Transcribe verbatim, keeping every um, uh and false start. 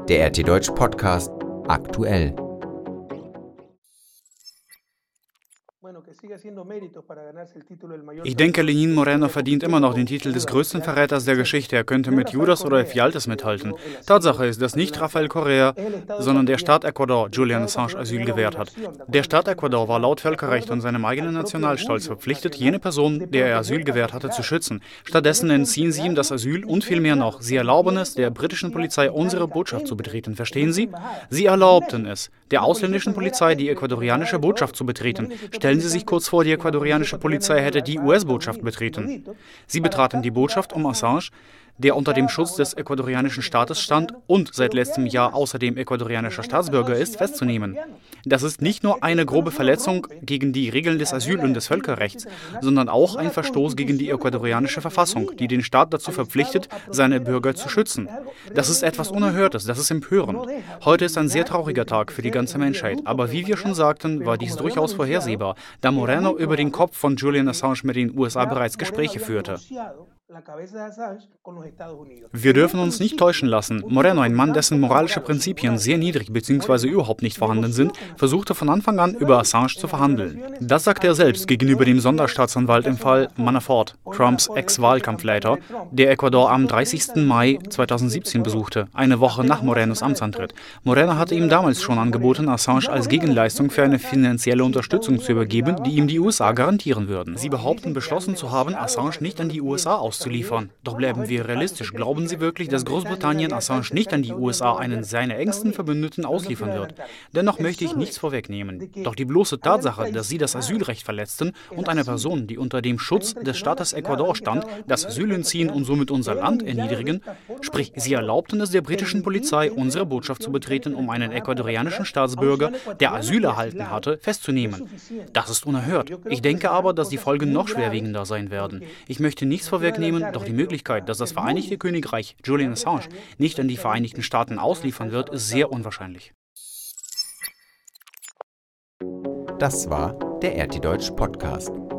Der R T Deutsch Podcast aktuell. Ich denke, Lenín Moreno verdient immer noch den Titel des größten Verräters der Geschichte. Er könnte mit Judas oder Ephialtes mithalten. Tatsache ist, dass nicht Rafael Correa, sondern der Staat Ecuador Julian Assange Asyl gewährt hat. Der Staat Ecuador war laut Völkerrecht und seinem eigenen Nationalstolz verpflichtet, jene Person, der er Asyl gewährt hatte, zu schützen. Stattdessen entziehen sie ihm das Asyl und viel mehr noch. Sie erlauben es, der britischen Polizei unsere Botschaft zu betreten. Verstehen Sie? Sie erlaubten es, der ausländischen Polizei die ecuadorianische Botschaft zu betreten. Stellen Sie sich kurz vor, die ecuadorianische Polizei hätte die U S-Botschaft betreten. Sie betraten die Botschaft, um Assange, der unter dem Schutz des ecuadorianischen Staates stand und seit letztem Jahr außerdem ecuadorianischer Staatsbürger ist, festzunehmen. Das ist nicht nur eine grobe Verletzung gegen die Regeln des Asyl- und des Völkerrechts, sondern auch ein Verstoß gegen die ecuadorianische Verfassung, die den Staat dazu verpflichtet, seine Bürger zu schützen. Das ist etwas Unerhörtes, das ist empörend. Heute ist ein sehr trauriger Tag für die ganze Menschheit, aber wie wir schon sagten, war dies durchaus vorhersehbar, da Moreno über den Kopf von Julian Assange mit den U S A bereits Gespräche führte. Wir dürfen uns nicht täuschen lassen. Moreno, ein Mann, dessen moralische Prinzipien sehr niedrig bzw. überhaupt nicht vorhanden sind, versuchte von Anfang an über Assange zu verhandeln. Das sagte er selbst gegenüber dem Sonderstaatsanwalt im Fall Manafort, Trumps Ex-Wahlkampfleiter, der Ecuador am dreißigsten Mai zweitausendsiebzehn besuchte, eine Woche nach Morenos Amtsantritt. Moreno hatte ihm damals schon angeboten, Assange als Gegenleistung für eine finanzielle Unterstützung zu übergeben, die ihm die U S A garantieren würden. Sie behaupten, beschlossen zu haben, Assange nicht an die U S A auszuliefern. zu liefern. Doch bleiben wir realistisch. Glauben Sie wirklich, dass Großbritannien Assange nicht an die U S A, einen seiner engsten Verbündeten, ausliefern wird? Dennoch möchte ich nichts vorwegnehmen. Doch die bloße Tatsache, dass Sie das Asylrecht verletzten und einer Person, die unter dem Schutz des Staates Ecuador stand, das Asyl entziehen und somit unser Land erniedrigen, sprich, Sie erlaubten es der britischen Polizei, unsere Botschaft zu betreten, um einen ecuadorianischen Staatsbürger, der Asyl erhalten hatte, festzunehmen. Das ist unerhört. Ich denke aber, dass die Folgen noch schwerwiegender sein werden. Ich möchte nichts vorwegnehmen, doch die Möglichkeit, dass das Vereinigte Königreich Julian Assange nicht an die Vereinigten Staaten ausliefern wird, ist sehr unwahrscheinlich. Das war der R T Deutsch Podcast.